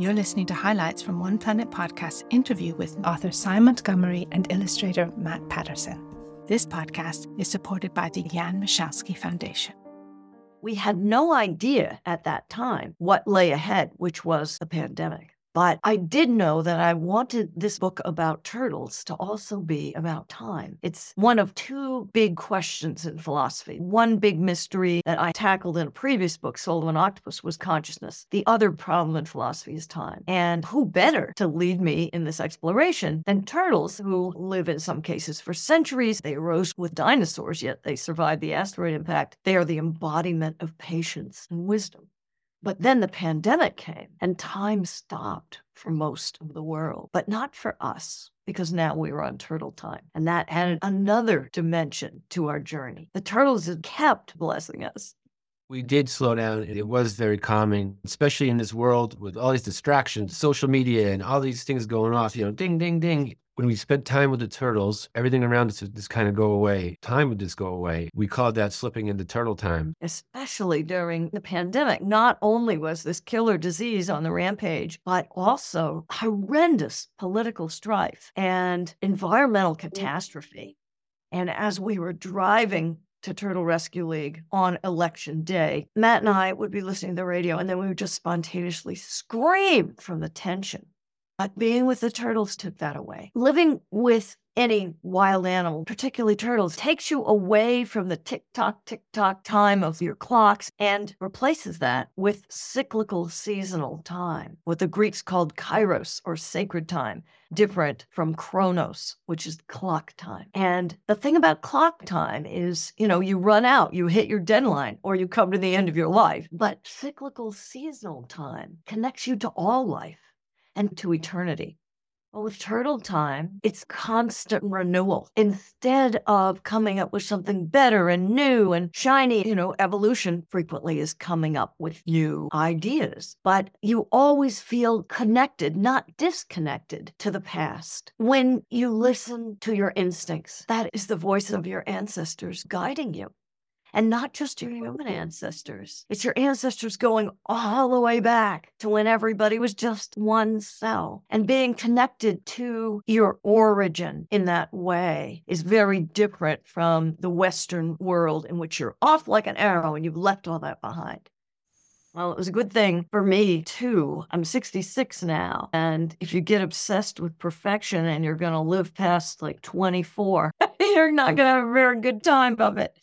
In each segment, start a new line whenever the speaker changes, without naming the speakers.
You're listening to highlights from One Planet Podcast's interview with author Simon Montgomery and illustrator Matt Patterson. This podcast is supported by the Jan Michalski Foundation.
We had no idea at that time what lay ahead, which was the pandemic. But I did know that I wanted this book about turtles to also be about time. It's one of two big questions in philosophy. One big mystery that I tackled in a previous book, Soul of an Octopus, was consciousness. The other problem in philosophy is time. And who better to lead me in this exploration than turtles, who live in some cases for centuries? They arose with dinosaurs, yet they survived the asteroid impact. They are the embodiment of patience and wisdom. But then the pandemic came and time stopped for most of the world, but not for us, because now we were on turtle time. And that added another dimension to our journey. The turtles have kept blessing us.
We did slow down. It was very calming, especially in this world with all these distractions, social media and all these things going off, ding, ding, ding. When we spent time with the turtles, everything around us would just kind of go away. Time would just go away. We called that slipping into turtle time.
Especially during the pandemic, not only was this killer disease on the rampage, but also horrendous political strife and environmental catastrophe. And as we were driving to Turtle Rescue League on election day, Matt and I would be listening to the radio, and then we would just spontaneously scream from the tension. But being with the turtles took that away. Living with any wild animal, particularly turtles, takes you away from the tick-tock time of your clocks and replaces that with cyclical seasonal time, what the Greeks called kairos, or sacred time, different from chronos, which is clock time. And the thing about clock time is, you run out, you hit your deadline, or you come to the end of your life. But cyclical seasonal time connects you to all life and to eternity. Well, with turtle time, it's constant renewal. Instead of coming up with something better and new and shiny, evolution frequently is coming up with new ideas. But you always feel connected, not disconnected to the past. When you listen to your instincts, that is the voice of your ancestors guiding you. And not just your human ancestors. It's your ancestors going all the way back to when everybody was just one cell. And being connected to your origin in that way is very different from the Western world, in which you're off like an arrow and you've left all that behind. Well, it was a good thing for me, too. I'm 66 now. And if you get obsessed with perfection and you're going to live past 24, you're not going to have a very good time of it.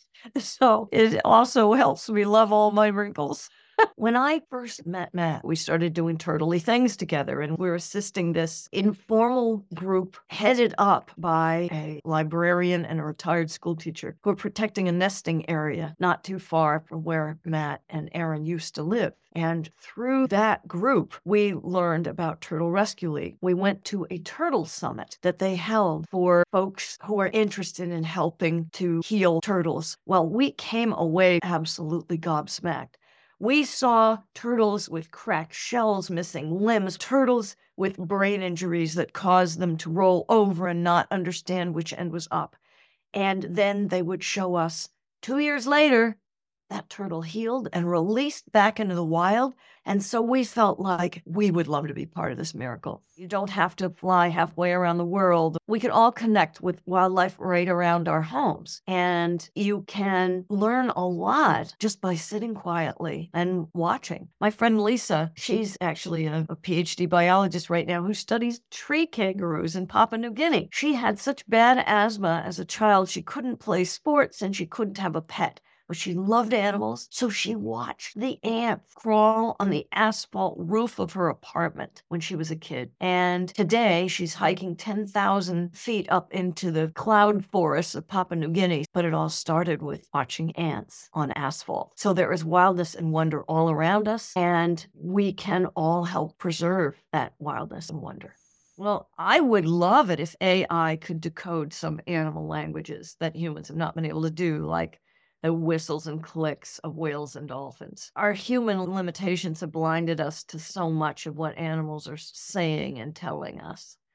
So it also helps me love all my wrinkles. When I first met Matt, we started doing turtley things together, and we're assisting this informal group headed up by a librarian and a retired school teacher who are protecting a nesting area not too far from where Matt and Aaron used to live. And through that group, we learned about Turtle Rescue League. We went to a turtle summit that they held for folks who are interested in helping to heal turtles. Well, we came away absolutely gobsmacked. We saw turtles with cracked shells, missing limbs, turtles with brain injuries that caused them to roll over and not understand which end was up. And then they would show us 2 years later, that turtle healed and released back into the wild. And so we felt like we would love to be part of this miracle. You don't have to fly halfway around the world. We can all connect with wildlife right around our homes. And you can learn a lot just by sitting quietly and watching. My friend Lisa, she's actually a PhD biologist right now who studies tree kangaroos in Papua New Guinea. She had such bad asthma as a child, she couldn't play sports and she couldn't have a pet. But she loved animals, so she watched the ants crawl on the asphalt roof of her apartment when she was a kid. And today, she's hiking 10,000 feet up into the cloud forests of Papua New Guinea. But it all started with watching ants on asphalt. So there is wildness and wonder all around us, and we can all help preserve that wildness and wonder. Well, I would love it if AI could decode some animal languages that humans have not been able to do, like the whistles and clicks of whales and dolphins. Our human limitations have blinded us to so much of what animals are saying and telling us.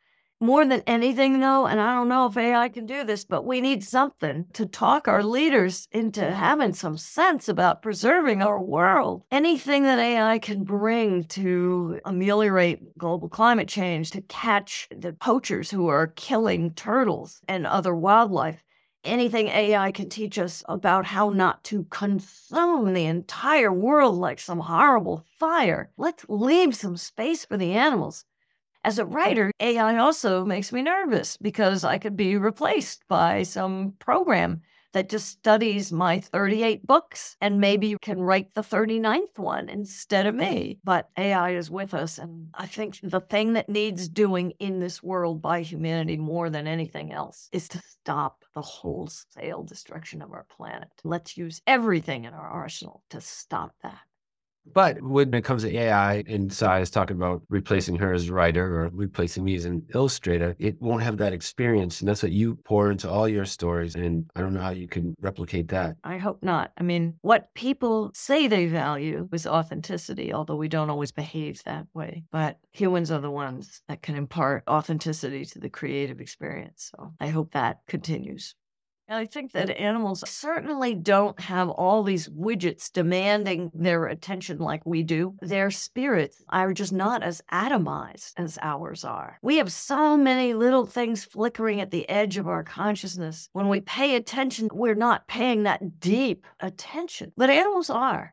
More than anything, though, and I don't know if AI can do this, but we need something to talk our leaders into having some sense about preserving our world. Anything that AI can bring to ameliorate global climate change, to catch the poachers who are killing turtles and other wildlife, anything AI can teach us about how not to consume the entire world like some horrible fire. Let's leave some space for the animals. As a writer, AI also makes me nervous because I could be replaced by some program that just studies my 38 books and maybe can write the 39th one instead of me. But AI is with us, and I think the thing that needs doing in this world by humanity more than anything else is to stop the wholesale destruction of our planet. Let's use everything in our arsenal to stop that.
But when it comes to AI and Sai is talking about replacing her as a writer or replacing me as an illustrator, it won't have that experience. And that's what you pour into all your stories. And I don't know how you can replicate that.
I hope not. I mean, what people say they value is authenticity, although we don't always behave that way. But humans are the ones that can impart authenticity to the creative experience. So I hope that continues. And I think that animals certainly don't have all these widgets demanding their attention like we do. Their spirits are just not as atomized as ours are. We have so many little things flickering at the edge of our consciousness. When we pay attention, we're not paying that deep attention. But animals are.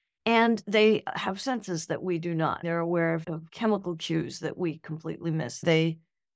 And they have senses that we do not. They're aware of chemical cues that we completely miss. They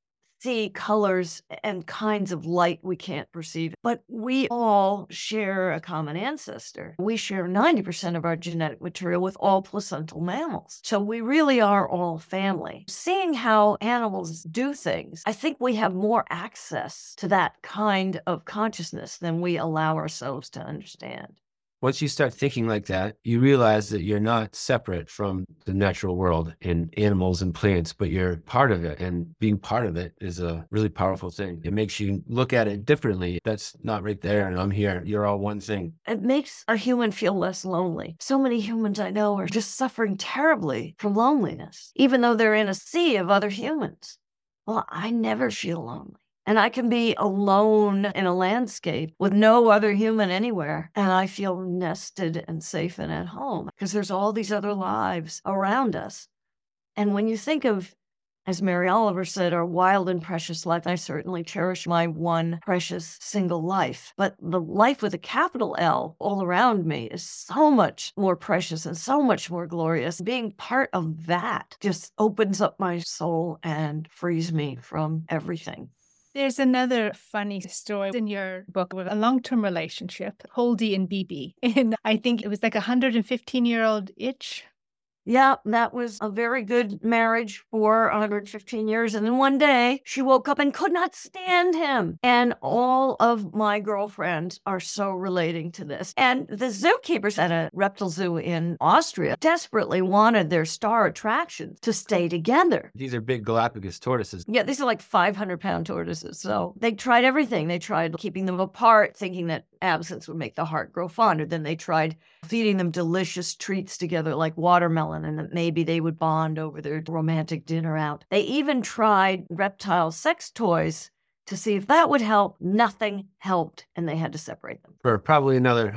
see colors and kinds of light we can't perceive. But we all share a common ancestor. We share 90% of our genetic material with all placental mammals. So we really are all family. Seeing how animals do things, I think we have more access to that kind of consciousness than we allow ourselves to understand.
Once you start thinking like that, you realize that you're not separate from the natural world and animals and plants, but you're part of it. And being part of it is a really powerful thing. It makes you look at it differently. That's not right there, and I'm here. You're all one thing.
It makes a human feel less lonely. So many humans I know are just suffering terribly from loneliness, even though they're in a sea of other humans. Well, I never feel lonely. And I can be alone in a landscape with no other human anywhere, and I feel nested and safe and at home because there's all these other lives around us. And when you think of, as Mary Oliver said, our wild and precious life, I certainly cherish my one precious single life. But the life with a capital L all around me is so much more precious and so much more glorious. Being part of that just opens up my soul and frees me from everything.
There's another funny story in your book with a long-term relationship, Holdy and Bibi. And I think it was like a 115-year-old itch.
Yeah, that was a very good marriage for 115 years. And then one day she woke up and could not stand him. And all of my girlfriends are so relating to this. And the zookeepers at a reptile zoo in Austria desperately wanted their star attractions to stay together.
These are big Galapagos tortoises.
Yeah, these are like 500-pound tortoises. So they tried everything. They tried keeping them apart, thinking that absence would make the heart grow fonder. Then they tried feeding them delicious treats together like watermelon, and that maybe they would bond over their romantic dinner out. They even tried reptile sex toys to see if that would help. Nothing helped, and they had to separate them.
For probably another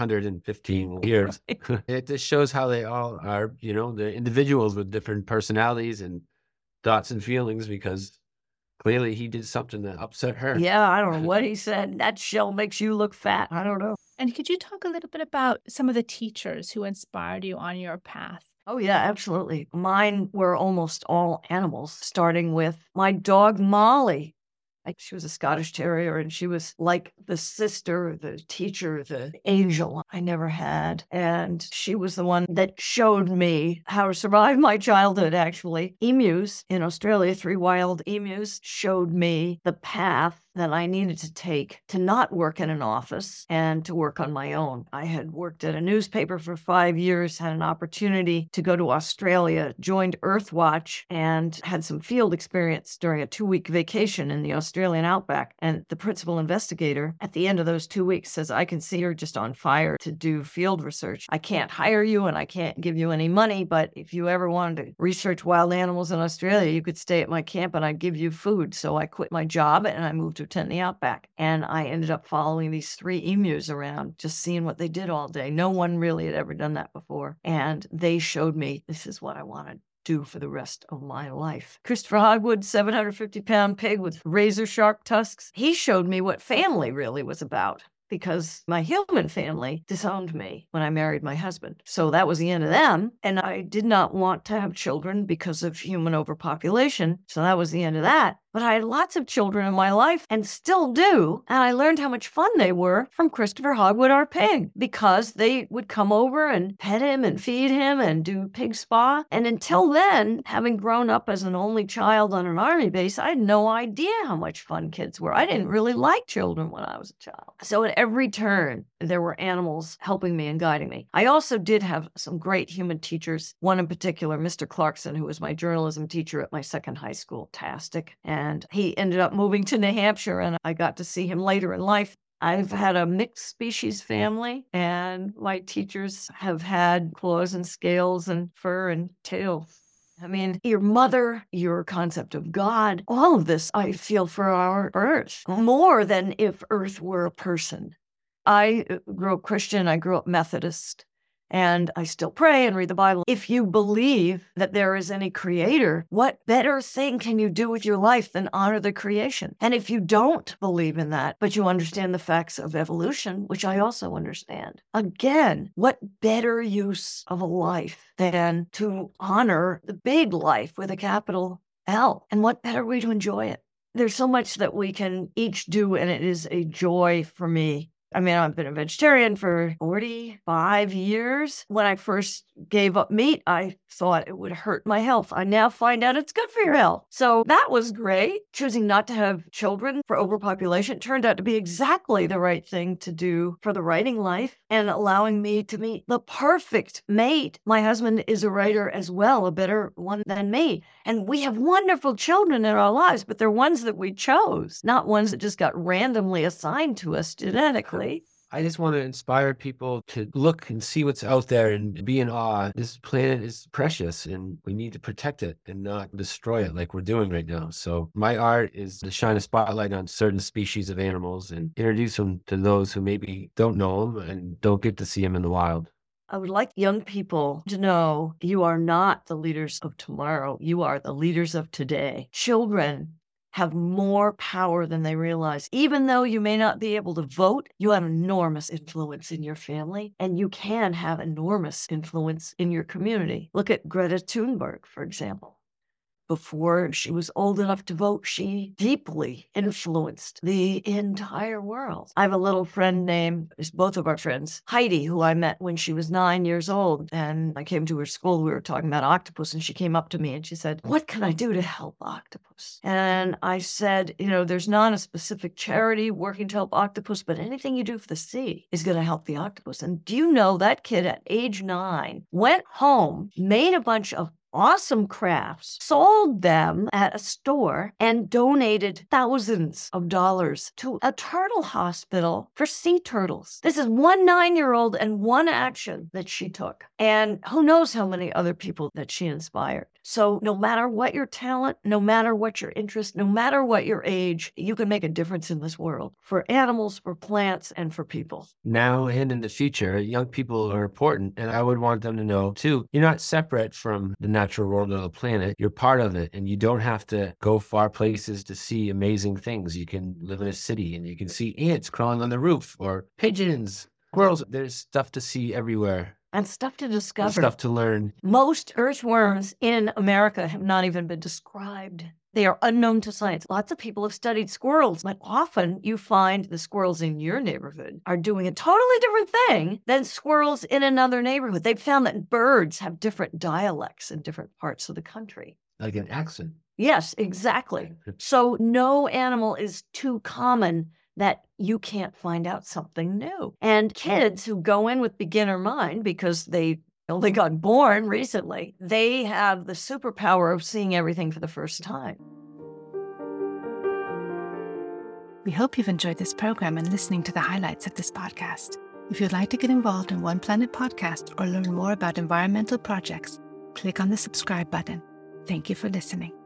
115 years. It just shows how they all are, they're individuals with different personalities and thoughts and feelings, because clearly he did something that upset her.
Yeah, I don't know what he said. That shell makes you look fat. I don't know.
And could you talk a little bit about some of the teachers who inspired you on your path?
Oh, yeah, absolutely. Mine were almost all animals, starting with my dog, Molly. She was a Scottish Terrier, and she was like the sister, the teacher, the angel I never had. And she was the one that showed me how to survive my childhood, actually. Emus in Australia, 3 wild emus, showed me the path that I needed to take to not work in an office and to work on my own. I had worked at a newspaper for 5 years, had an opportunity to go to Australia, joined Earthwatch, and had some field experience during a 2-week vacation in the Australian outback. And the principal investigator at the end of those 2 weeks says, I can see you're just on fire to do field research. I can't hire you and I can't give you any money, but if you ever wanted to research wild animals in Australia, you could stay at my camp and I'd give you food. So I quit my job and I moved to a tent in the outback. And I ended up following these 3 emus around, just seeing what they did all day. No one really had ever done that before. And they showed me this is what I wanted do for the rest of my life. Christopher Hogwood, 750-pound pig with razor sharp tusks. He showed me what family really was about, because my human family disowned me when I married my husband. So that was the end of them. And I did not want to have children because of human overpopulation. So that was the end of that. But I had lots of children in my life and still do. And I learned how much fun they were from Christopher Hogwood, our pig, because they would come over and pet him and feed him and do pig spa. And until then, having grown up as an only child on an army base, I had no idea how much fun kids were. I didn't really like children when I was a child. So at every turn, there were animals helping me and guiding me. I also did have some great human teachers, one in particular, Mr. Clarkson, who was my journalism teacher at my second high school, Tastic. And he ended up moving to New Hampshire, and I got to see him later in life. I've had a mixed species family, and my teachers have had claws and scales and fur and tail. I mean, your mother, your concept of God, all of this I feel for our Earth, more than if Earth were a person. I grew up Christian, I grew up Methodist, and I still pray and read the Bible. If you believe that there is any creator, what better thing can you do with your life than honor the creation? And if you don't believe in that, but you understand the facts of evolution, which I also understand, again, what better use of a life than to honor the big life with a capital L? And what better way to enjoy it? There's so much that we can each do, and it is a joy for me. I mean, I've been a vegetarian for 45 years. When I first gave up meat, I thought it would hurt my health. I now find out it's good for your health. So that was great. Choosing not to have children for overpopulation turned out to be exactly the right thing to do for the writing life and allowing me to meet the perfect mate. My husband is a writer as well, a better one than me. And we have wonderful children in our lives, but they're ones that we chose, not ones that just got randomly assigned to us genetically.
I just want to inspire people to look and see what's out there and be in awe. This planet is precious and we need to protect it and not destroy it like we're doing right now. So my art is to shine a spotlight on certain species of animals and introduce them to those who maybe don't know them and don't get to see them in the wild.
I would like young people to know you are not the leaders of tomorrow. You are the leaders of today. Children have more power than they realize. Even though you may not be able to vote, you have enormous influence in your family, and you can have enormous influence in your community. Look at Greta Thunberg, for example. Before she was old enough to vote, she deeply influenced the entire world. I have a little friend named, it's both of our friends, Heidi, who I met when she was 9 years old. And I came to her school, we were talking about octopus, and she came up to me and she said, "What can I do to help octopus?" And I said, there's not a specific charity working to help octopus, but anything you do for the sea is going to help the octopus. And do you know that kid at age 9 went home, made a bunch of awesome crafts, sold them at a store, and donated thousands of dollars to a turtle hospital for sea turtles. This is one 9-year-old and one action that she took. And who knows how many other people that she inspired. So no matter what your talent, no matter what your interest, no matter what your age, you can make a difference in this world for animals, for plants, and for people.
Now and in the future, young people are important. And I would want them to know, too, you're not separate from the natural world of the planet. You're part of it. And you don't have to go far places to see amazing things. You can live in a city and you can see ants crawling on the roof or pigeons, squirrels. There's stuff to see everywhere.
And stuff to discover.
Stuff to learn.
Most earthworms in America have not even been described. They are unknown to science. Lots of people have studied squirrels, but often you find the squirrels in your neighborhood are doing a totally different thing than squirrels in another neighborhood. They've found that birds have different dialects in different parts of the country.
Like an accent.
Yes, exactly. So no animal is too common that you can't find out something new. And kids who go in with beginner mind because they only got born recently, they have the superpower of seeing everything for the first time.
We hope you've enjoyed this program and listening to the highlights of this podcast. If you'd like to get involved in One Planet Podcast or learn more about environmental projects, click on the subscribe button. Thank you for listening.